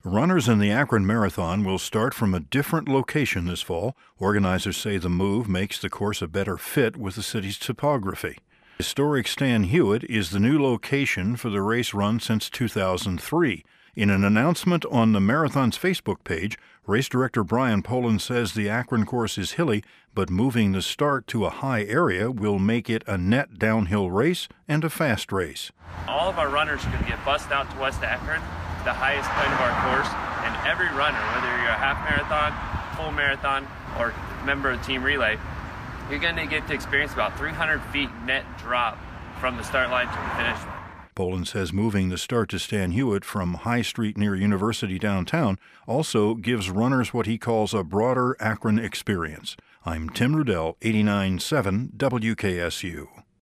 Runners in the Akron Marathon will start from a different location this fall. Organizers say the move makes the course a better fit with the city's topography. Historic Stan Hewitt is the new location for the race run since 2003. In an announcement on the marathon's Facebook page, race director Brian Poland says the Akron course is hilly, but moving the start to a high area will make it a net downhill race and a fast race. All of our runners are going to get bussed out to West Akron, the highest point of our course, and every runner, whether you're a half marathon, full marathon, or member of Team Relay, you're going to get to experience about 300 feet net drop from the start line to the finish line. Poland says moving the start to Stan Hewitt from High Street near University downtown also gives runners what he calls a broader Akron experience. I'm Tim Rudell, 89.7 WKSU.